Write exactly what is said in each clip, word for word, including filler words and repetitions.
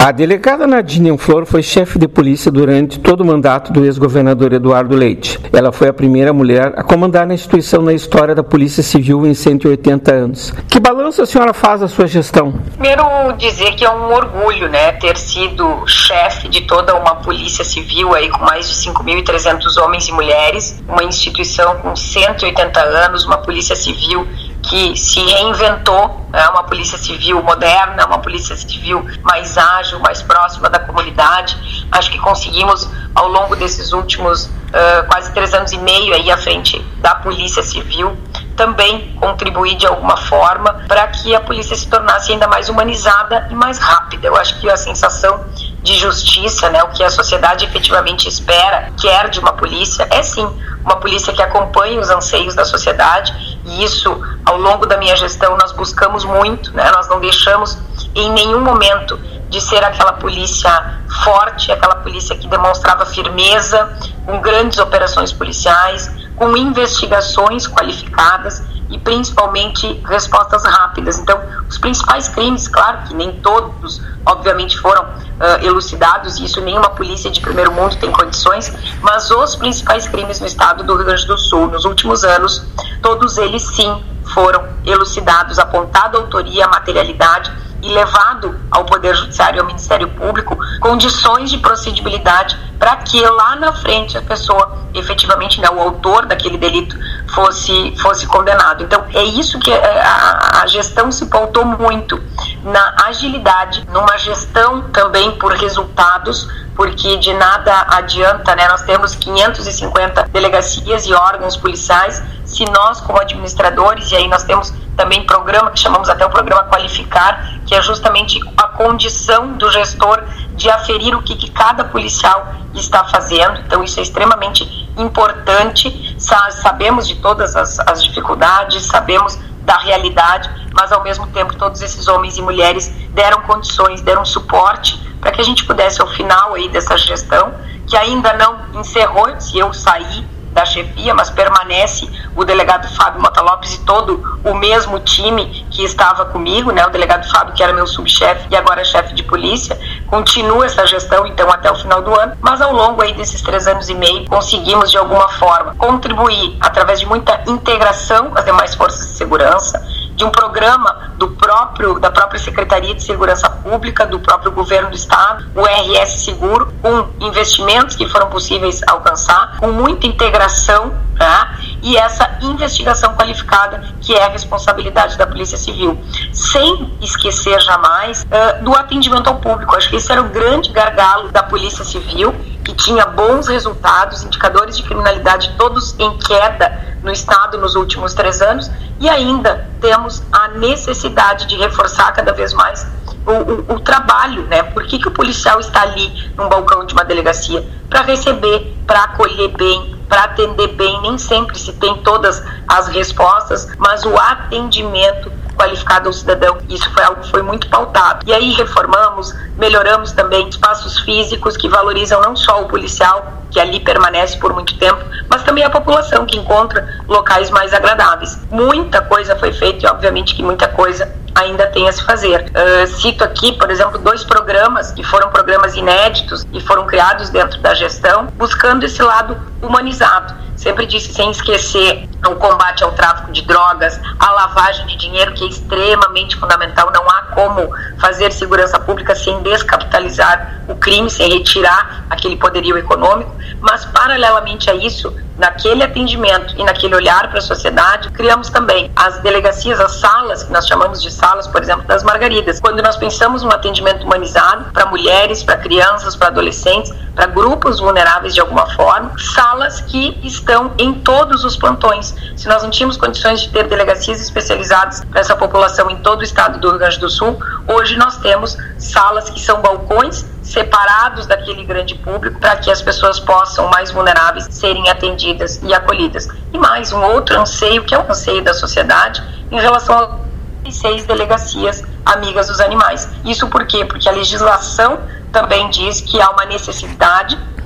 A delegada Nadine Flor foi chefe de polícia durante todo o mandato do ex-governador Eduardo Leite. Ela foi a primeira mulher a comandar a instituição na história da Polícia Civil em cento e oitenta anos. Que balanço a senhora faz da sua gestão? Primeiro, dizer que é um orgulho, né, ter sido chefe de toda uma Polícia Civil aí com mais de cinco mil e trezentos homens e mulheres, uma instituição com cento e oitenta anos, uma Polícia Civil que se reinventou, é uma polícia civil moderna, uma polícia civil mais ágil, mais próxima da comunidade. Acho que conseguimos, ao longo desses últimos uh, quase três anos e meio aí à frente da polícia civil, também contribuir de alguma forma para que a polícia se tornasse ainda mais humanizada e mais rápida. Eu acho que a sensação de justiça, né, o que a sociedade efetivamente espera, quer de uma polícia, é sim uma polícia que acompanhe os anseios da sociedade, e isso, ao longo da minha gestão, nós buscamos muito, né, nós não deixamos em nenhum momento de ser aquela polícia forte, aquela polícia que demonstrava firmeza, com grandes operações policiais, com investigações qualificadas e principalmente respostas rápidas. Então, os principais crimes, claro que nem todos, obviamente, foram uh, elucidados, e isso nenhuma polícia de primeiro mundo tem condições, mas os principais crimes no estado do Rio Grande do Sul, nos últimos anos, todos eles sim foram elucidados, apontada a autoria, a materialidade e levado ao Poder Judiciário e ao Ministério Público condições de procedibilidade para que lá na frente a pessoa, efetivamente, né, o autor daquele delito fosse, fosse condenado. Então é isso que a, a gestão se pautou muito, na agilidade, numa gestão também por resultados, porque de nada adianta, né, nós temos quinhentas e cinquenta delegacias e órgãos policiais, se nós como administradores, e aí nós temos também programa que chamamos até o programa Qualificar, que é justamente a condição do gestor de aferir o que, que cada policial está fazendo. Então isso é extremamente importante. Sa- sabemos de todas as, as dificuldades, sabemos da realidade, mas ao mesmo tempo todos esses homens e mulheres deram condições, deram suporte para que a gente pudesse, ao final aí dessa gestão, que ainda não encerrou, se eu sair da chefia, mas permanece o delegado Fábio Mota Lopes e todo o mesmo time que estava comigo, né? O delegado Fábio, que era meu subchefe e agora é chefe de polícia, continua essa gestão, então, até o final do ano, mas ao longo aí desses três anos e meio, conseguimos, de alguma forma, contribuir através de muita integração com as demais forças de segurança, de um programa do próprio, da própria Secretaria de Segurança Pública, do próprio Governo do Estado, o R S Seguro, com investimentos que foram possíveis alcançar, com muita integração, tá? E essa investigação qualificada, que é a responsabilidade da Polícia Civil. Sem esquecer jamais uh, do atendimento ao público. Acho que esse era o grande gargalo da Polícia Civil, que tinha bons resultados, indicadores de criminalidade todos em queda no estado nos últimos três anos, e ainda temos a necessidade de reforçar cada vez mais o, o, o trabalho, né? Por que que o policial está ali num balcão de uma delegacia? Para receber, para acolher bem, para atender bem. Nem sempre se tem todas as respostas, mas o atendimento qualificado ao cidadão, isso foi algo que foi muito pautado. E aí reformamos, melhoramos também espaços físicos que valorizam não só o policial, que ali permanece por muito tempo, mas também a população, que encontra locais mais agradáveis. Muita coisa foi feita e obviamente que muita coisa ainda tem a se fazer. Uh, cito aqui, por exemplo, dois programas que foram programas inéditos e foram criados dentro da gestão, buscando esse lado humanizado. Sempre disse, sem esquecer o combate ao tráfico de drogas, a lavagem de dinheiro, que é extremamente fundamental. Não há como fazer segurança pública sem descapitalizar o crime, sem retirar aquele poderio econômico. Mas, paralelamente a isso, naquele atendimento e naquele olhar para a sociedade, criamos também as delegacias, as salas, que nós chamamos de salas, por exemplo, das Margaridas. Quando nós pensamos um atendimento humanizado para mulheres, para crianças, para adolescentes, para grupos vulneráveis de alguma forma, salas que estão em todos os plantões. Se nós não tínhamos condições de ter delegacias especializadas para essa população em todo o estado do Rio Grande do Sul, hoje nós temos salas que são balcões separados daquele grande público, para que as pessoas possam, mais vulneráveis, serem atendidas e acolhidas. E mais um outro anseio, que é o anseio da sociedade, em relação a seis delegacias amigas dos animais. Isso por quê? Porque a legislação também diz que há uma necessidade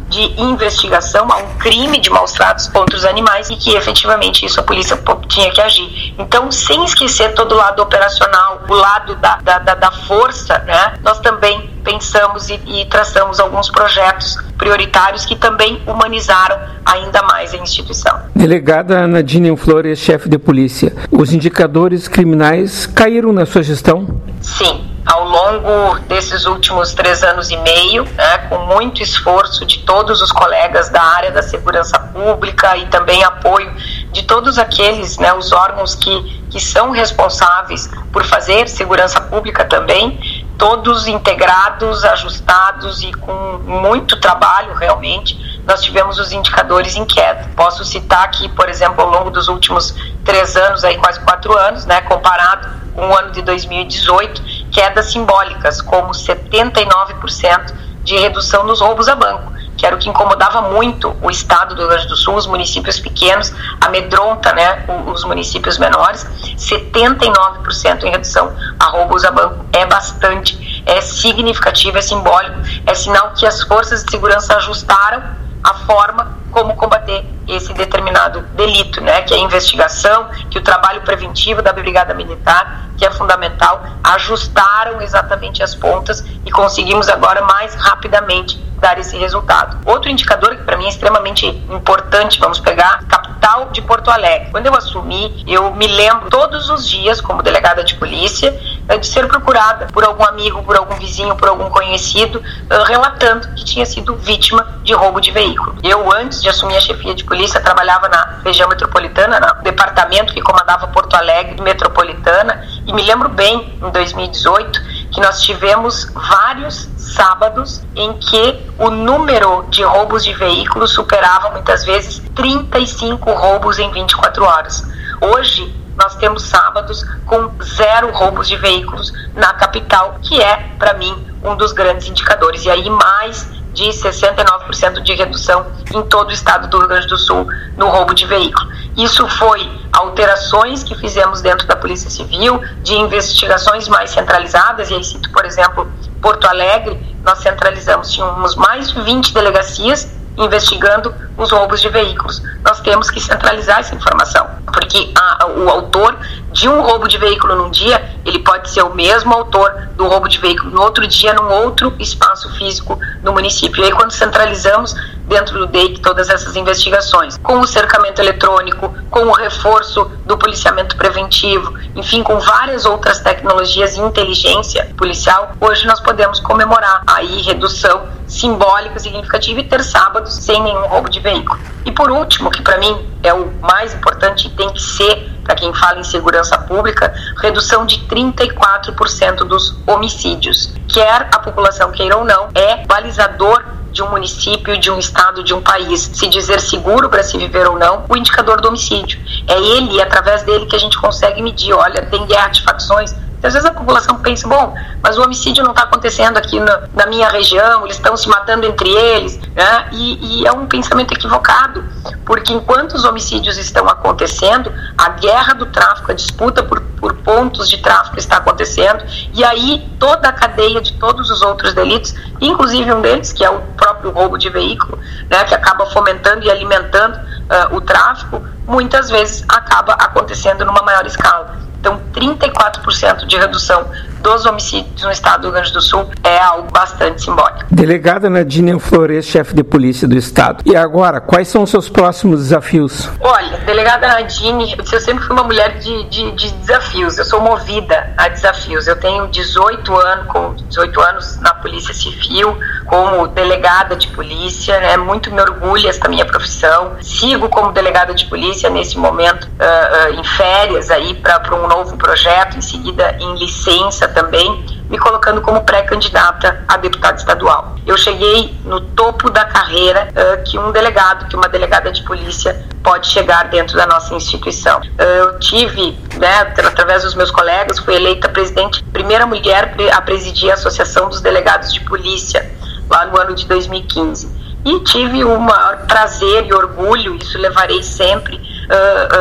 de investigação a um crime de maus tratos contra os animais e que efetivamente isso a polícia tinha que agir. Então, sem esquecer todo o lado operacional, o lado da, da, da, da força, né, nós também pensamos e, e traçamos alguns projetos prioritários que também humanizaram ainda mais a instituição. Delegada Nadine Flores, chefe de polícia, os indicadores criminais caíram na sua gestão? Sim. Ao longo desses últimos três anos e meio, né, com muito esforço de todos os colegas da área da segurança pública e também apoio de todos aqueles, né, os órgãos que, que são responsáveis por fazer segurança pública também, todos integrados, ajustados e com muito trabalho realmente, nós tivemos os indicadores em queda. Posso citar aqui, por exemplo, ao longo dos últimos três anos, aí quase quatro anos, né, comparado com o ano de dois mil e dezoito, quedas simbólicas, como setenta e nove por cento de redução nos roubos a banco, que era o que incomodava muito o estado do Rio Grande do Sul, os municípios pequenos, amedronta, né, os municípios menores. Setenta e nove por cento em redução a roubos a banco é bastante, é significativo, é simbólico, é sinal que as forças de segurança ajustaram a forma como combater esse determinado delito, né, que é a investigação, que o trabalho preventivo da Brigada Militar, que é fundamental, ajustaram exatamente as pontas e conseguimos agora mais rapidamente dar esse resultado. Outro indicador que para mim é extremamente importante, vamos pegar capital de Porto Alegre. Quando eu assumi, eu me lembro todos os dias, como delegada de polícia, de ser procurada por algum amigo, por algum vizinho, por algum conhecido, relatando que tinha sido vítima de roubo de veículo. Eu, antes de assumir a chefia de polícia, trabalhava na região metropolitana, no departamento que comandava Porto Alegre metropolitana, e me lembro bem, em dois mil e dezoito, que nós tivemos vários sábados em que o número de roubos de veículos superava muitas vezes trinta e cinco roubos em vinte e quatro horas. Hoje nós temos sábados com zero roubos de veículos na capital, que é, para mim, um dos grandes indicadores. E aí mais de sessenta e nove por cento de redução em todo o estado do Rio Grande do Sul no roubo de veículo. Isso foi alterações que fizemos dentro da Polícia Civil, de investigações mais centralizadas, e aí cito, por exemplo, Porto Alegre, nós centralizamos, tínhamos mais de vinte delegacias investigando os roubos de veículos. Nós temos que centralizar essa informação, porque a, o autor de um roubo de veículo num dia, ele pode ser o mesmo autor do roubo de veículo no outro dia, num outro espaço físico no município. E aí, quando centralizamos dentro do D E I C todas essas investigações, com o cercamento eletrônico, com o reforço do policiamento preventivo, enfim, com várias outras tecnologias e inteligência policial, hoje nós podemos comemorar aí redução simbólica, significativa, e ter sábados sem nenhum roubo de veículo. E por último, que para mim é o mais importante e tem que ser, para quem fala em segurança pública, redução de trinta e quatro por cento dos homicídios. Quer a população queira ou não, é balizador de um município, de um estado, de um país, se dizer seguro para se viver ou não, o indicador do homicídio. É ele, e através dele, que a gente consegue medir. Olha, tem guerra de facções. Às vezes a população pensa, bom, mas o homicídio não está acontecendo aqui na, na minha região, eles estão se matando entre eles, né? E, e é um pensamento equivocado, porque enquanto os homicídios estão acontecendo, a guerra do tráfico, a disputa por, por pontos de tráfico está acontecendo, e aí toda a cadeia de todos os outros delitos, inclusive um deles, que é o próprio roubo de veículo, né, que acaba fomentando e alimentando uh, o tráfico, muitas vezes acaba acontecendo numa maior escala. Então, trinta e quatro por cento de redução dos homicídios no estado do Rio Grande do Sul é algo bastante simbólico. Delegada Nadine Flores, chefe de polícia do estado. E agora, quais são os seus próximos desafios? Olha, delegada Nadine, eu sempre fui uma mulher de, de, de desafios. Eu sou movida a desafios. Eu tenho dezoito anos, com dezoito anos na Polícia Civil, como delegada de polícia, né? Muito me orgulho esta minha profissão. Sigo como delegada de polícia nesse momento, uh, uh, em férias aí para um novo projeto, em seguida em licença também, me colocando como pré-candidata a deputada estadual. Eu cheguei no topo da carreira uh, que um delegado, que uma delegada de polícia pode chegar dentro da nossa instituição. Uh, eu tive, né, através dos meus colegas, fui eleita presidente, primeira mulher a presidir a Associação dos Delegados de Polícia, lá no ano de dois mil e quinze. E tive o maior prazer e orgulho, isso levarei sempre uh,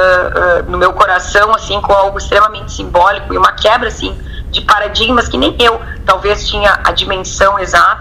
uh, uh, no meu coração, assim, com algo extremamente simbólico e uma quebra, assim, de paradigmas que nem eu talvez tinha a dimensão exata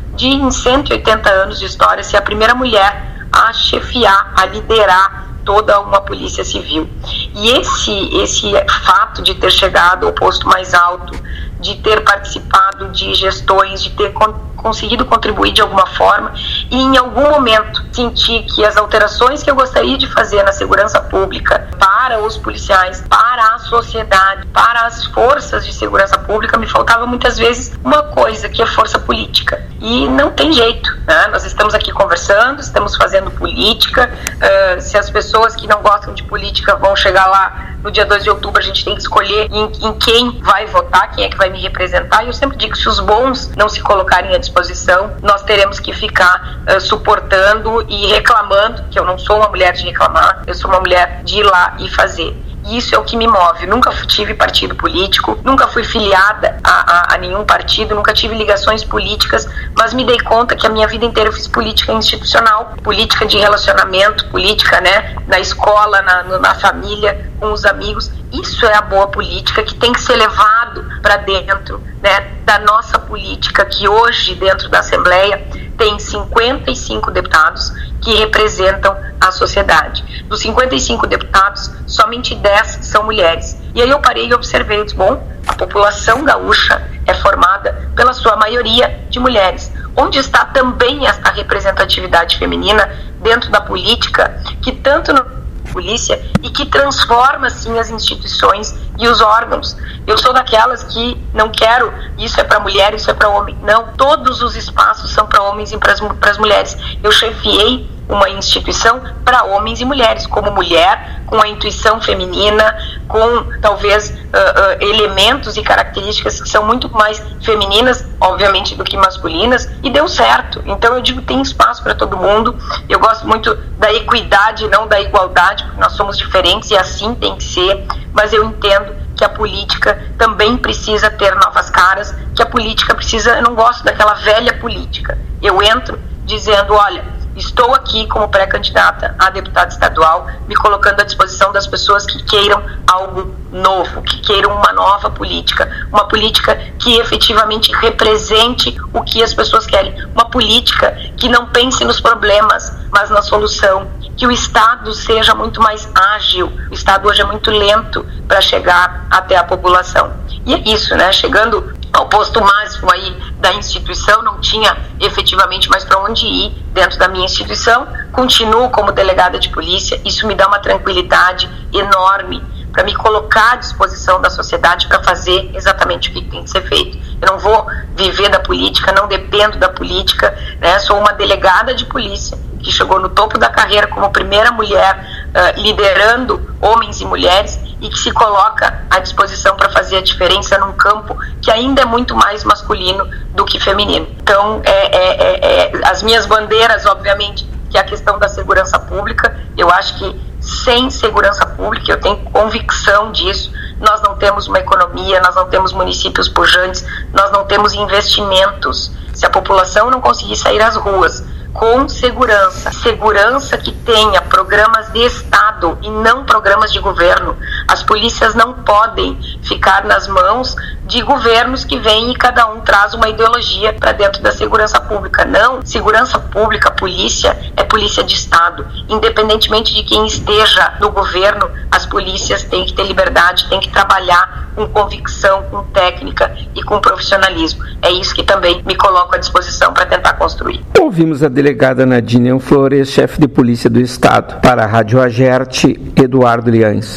de, em cento e oitenta anos de história, ser a primeira mulher a chefiar, a liderar toda uma polícia civil. E esse, esse fato de ter chegado ao posto mais alto, de ter participado de gestões, de ter con- conseguido contribuir de alguma forma, e em algum momento sentir que as alterações que eu gostaria de fazer na segurança pública para os policiais, para a sociedade, para as forças de segurança pública, me faltava muitas vezes uma coisa, que é força política. E não tem jeito, né? Nós estamos aqui conversando, estamos fazendo política, uh, se as pessoas que não gostam de política vão chegar lá no dia dois de outubro, a gente tem que escolher em, em quem vai votar, quem é que vai me representar. E eu sempre digo que se os bons não se colocarem à disposição, nós teremos que ficar uh, suportando e reclamando, que eu não sou uma mulher de reclamar, eu sou uma mulher de ir lá e fazer. E isso é o que me move. Nunca tive partido político, nunca fui filiada a, a, a nenhum partido, nunca tive ligações políticas, mas me dei conta que a minha vida inteira eu fiz política institucional, política de relacionamento, política, né, na escola, na, na família, com os amigos. Isso é a boa política que tem que ser levado para dentro, né, da nossa política, que hoje dentro da Assembleia tem cinquenta e cinco deputados que representam a sociedade. Dos cinquenta e cinco deputados, somente dez são mulheres. E aí eu parei e observei, disse, bom, a população gaúcha é formada pela sua maioria de mulheres. Onde está também esta representatividade feminina dentro da política, que tanto no polícia e que transforma sim as instituições e os órgãos. Eu sou daquelas que não quero, isso é para mulher, isso é para homem. Não, todos os espaços são para homens e para as mulheres. Eu chefiei uma instituição para homens e mulheres, como mulher, com a intuição feminina, com talvez uh, uh, elementos e características que são muito mais femininas, obviamente, do que masculinas, e deu certo. Então eu digo, tem espaço para todo mundo. Eu gosto muito da equidade, não da igualdade, porque nós somos diferentes e assim tem que ser, mas eu entendo que a política também precisa ter novas caras, que a política precisa, eu não gosto daquela velha política. Eu entro dizendo, olha, estou aqui como pré-candidata a deputada estadual, me colocando à disposição das pessoas que queiram algo novo, que queiram uma nova política, uma política que efetivamente represente o que as pessoas querem, uma política que não pense nos problemas, mas na solução, que o Estado seja muito mais ágil. O Estado hoje é muito lento para chegar até a população. E é isso, né? Chegando ao posto máximo aí da instituição, não tinha efetivamente mais para onde ir dentro da minha instituição, continuo como delegada de polícia, isso me dá uma tranquilidade enorme para me colocar à disposição da sociedade para fazer exatamente o que tem que ser feito. Eu não vou viver da política, não dependo da política, né? Sou uma delegada de polícia que chegou no topo da carreira como primeira mulher uh, liderando homens e mulheres e que se coloca à disposição para fazer a diferença num campo que ainda é muito mais masculino do que feminino. Então, é, é, é, é, as minhas bandeiras, obviamente, que é a questão da segurança pública. Eu acho que sem segurança pública, eu tenho convicção disso, nós não temos uma economia, nós não temos municípios pujantes, nós não temos investimentos. Se a população não conseguir sair às ruas com segurança, segurança que tenha programas de Estado e não programas de governo. As polícias não podem ficar nas mãos de governos que vêm e cada um traz uma ideologia para dentro da segurança pública. Não, segurança pública, polícia, é polícia de Estado. Independentemente de quem esteja no governo, as polícias têm que ter liberdade, têm que trabalhar com convicção, com técnica e com profissionalismo. É isso que também me coloco à disposição para tentar construir. Ouvimos a delegada Nadine Flores, chefe de polícia do Estado. Para a Rádio Agerte, Eduardo Liães.